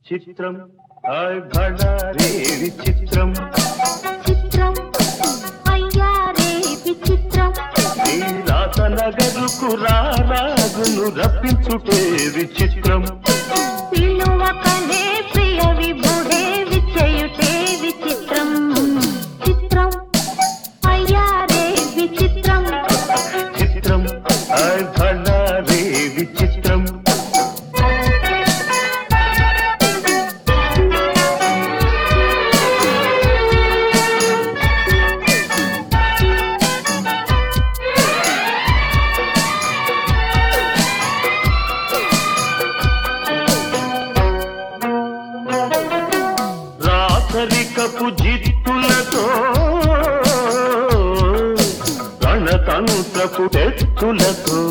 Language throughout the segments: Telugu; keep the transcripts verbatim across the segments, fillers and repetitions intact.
చిత్రం ఆయ్ భళా రే విచిత్రం చిత్రం అయ్యా రే విచిత్రం నీ రాత నగరుకు రారాగును రప్పించుటే విచిత్రం పిలువకనే ప్రియ విభుడే విచేయుటే విచిత్రం చిత్రం అయ్యా రే విచిత్రం చిత్రం ఆయ్ భళా రే విచిత్రం రాసరికపు జిత్తులతో రణతంత్రపు తెత్తులతో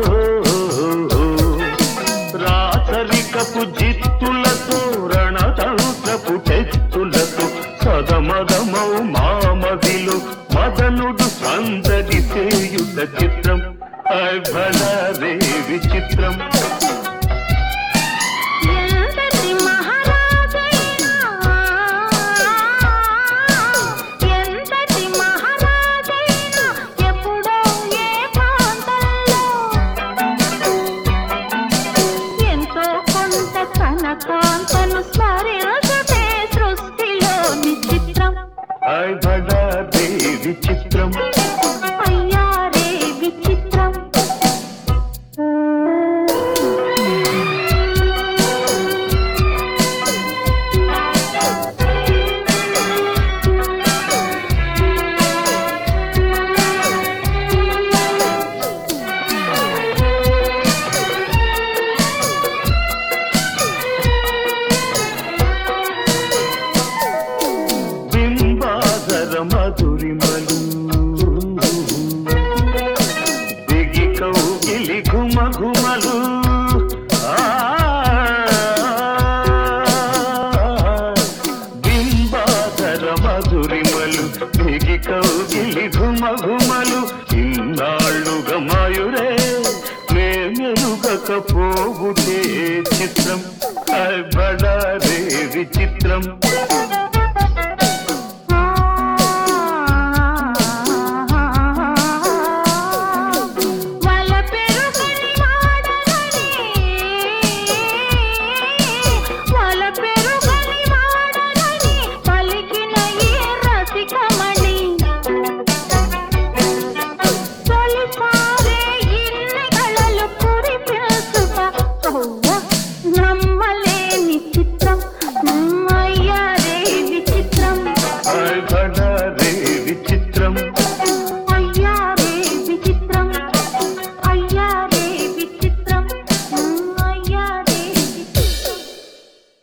రాసరికపు జిత్తులతో రణతంత్రపు తెత్తులతో సదమదమౌ మామదిలు మదనుడు సందడి చేయుట చిత్రం ఆయ్ భళా రే విచిత్రం ఎంతటి మహారాజైనా ఎంతటి మహారాజైనా ఎప్పుడో ఏ ప్రాంతంలో ఎంతో కొంత తన కాంతను స్మరించుటే సృష్టిలోని చిత్రం ఆయ్ భళా రే విచిత్రం అయ్యా రే విచిత్రం బింబాధర మధురిమలు దిగి కౌగిలి ఘుమ ఘుమలు బింబాధర మధురిమలు దిగి కౌగిలి ఘుమ ఘుమలు ఇన్నాళ్ళుగా మాయురే మేమెరుగకపోవుటే చిత్రం ఆయ్ భళా రే విచిత్రం వల పెరుగని వాడనని వల పెరుగని వాడనని పలికిన ఈ రసికమణి తొలిసారే ఇన్ని కళలు కురిపిల్చుట ఓవ్వ నమ్మలేని చిత్రం అయ్యా రే విచిత్రం ఆయ్ భళా